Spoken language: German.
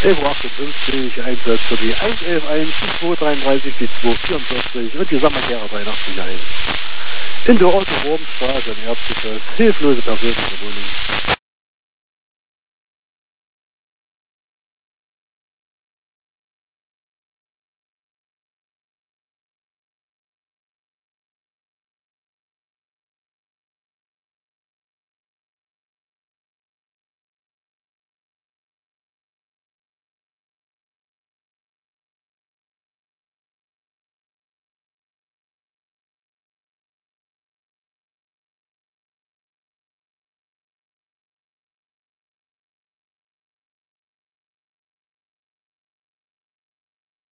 11.58 Uhr, Einsatz für die 111.1, die 233, die 244 und die Samatäre 83.1. In der Otto-Wurmstraße im Erzgeschoss, hilflose persönliche Wohnung.